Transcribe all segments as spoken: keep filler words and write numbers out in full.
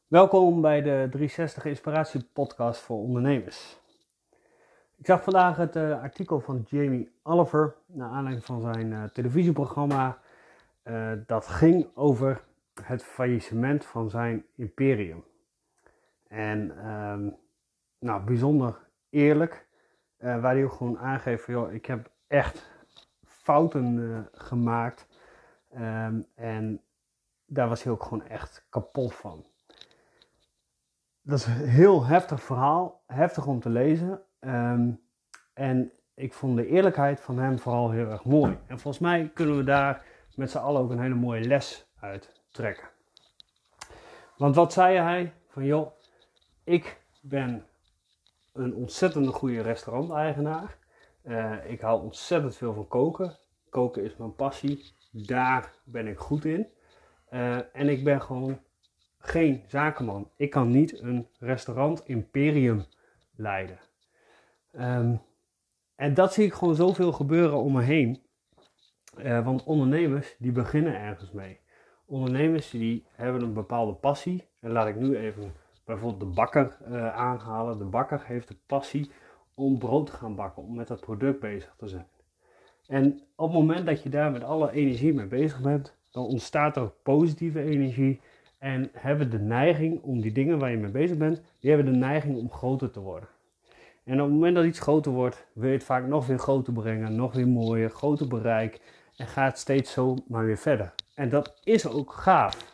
Welkom bij de driehonderdzestig Inspiratie Podcast voor ondernemers. Ik zag vandaag het uh, artikel van Jamie Oliver naar aanleiding van zijn uh, televisieprogramma. Uh, dat ging over het faillissement van zijn imperium. En um, nou, bijzonder eerlijk, uh, waar hij ook gewoon aangeeft van joh, ik heb echt fouten uh, gemaakt. Um, en daar was hij ook gewoon echt kapot van. Dat is een heel heftig verhaal, heftig om te lezen. Um, en ik vond de eerlijkheid van hem vooral heel erg mooi. En volgens mij kunnen we daar met z'n allen ook een hele mooie les uit trekken. Want wat zei hij? Van joh, ik ben een ontzettend goede restauranteigenaar. Uh, ik hou ontzettend veel van koken. Koken is mijn passie. Daar ben ik goed in. Uh, en ik ben gewoon geen zakenman. Ik kan niet een restaurant imperium leiden. Um, en dat zie ik gewoon zoveel gebeuren om me heen. Uh, want ondernemers die beginnen ergens mee. Ondernemers die hebben een bepaalde passie. En laat ik nu even bijvoorbeeld de bakker uh, aanhalen. De bakker heeft de passie om brood te gaan bakken. Om met dat product bezig te zijn. En op het moment dat je daar met alle energie mee bezig bent. Dan ontstaat er ook positieve energie. En hebben de neiging om die dingen waar je mee bezig bent. Die hebben de neiging om groter te worden. En op het moment dat iets groter wordt, wil je het vaak nog weer groter brengen, nog weer mooier, groter bereik. En gaat steeds zo maar weer verder. En dat is ook gaaf.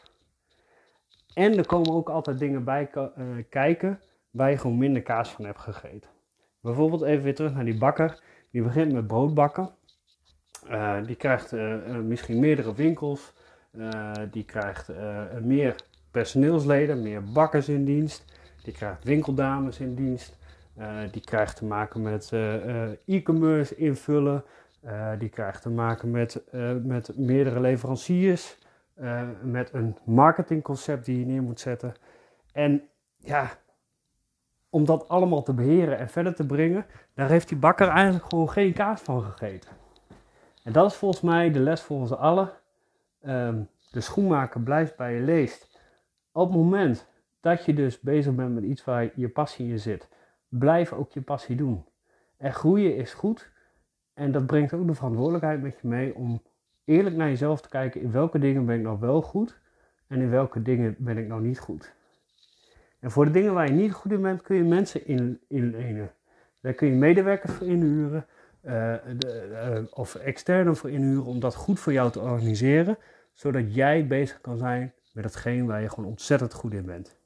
En er komen ook altijd dingen bij uh, kijken waar je gewoon minder kaas van hebt gegeten. Bijvoorbeeld even weer terug naar die bakker. Die begint met brood bakken. Uh, die krijgt uh, uh, misschien meerdere winkels. Uh, die krijgt uh, meer personeelsleden, meer bakkers in dienst. Die krijgt winkeldames in dienst. Uh, die krijgt te maken met uh, uh, e-commerce invullen. Uh, die krijgt te maken met, uh, met meerdere leveranciers. Uh, met een marketingconcept die je neer moet zetten. En ja, om dat allemaal te beheren en verder te brengen, daar heeft die bakker eigenlijk gewoon geen kaas van gegeten. En dat is volgens mij de les voor ons allen. Um, de schoenmaker blijft bij je leest. Op het moment dat je dus bezig bent met iets waar je passie in zit, blijf ook je passie doen. En groeien is goed. En dat brengt ook de verantwoordelijkheid met je mee om eerlijk naar jezelf te kijken. In welke dingen ben ik nou wel goed en in welke dingen ben ik nou niet goed. En voor de dingen waar je niet goed in bent, kun je mensen in, inlenen. Daar kun je medewerkers voor inhuren. Uh, de, uh, of externen voor inhuren om dat goed voor jou te organiseren. Zodat jij bezig kan zijn met hetgeen waar je gewoon ontzettend goed in bent.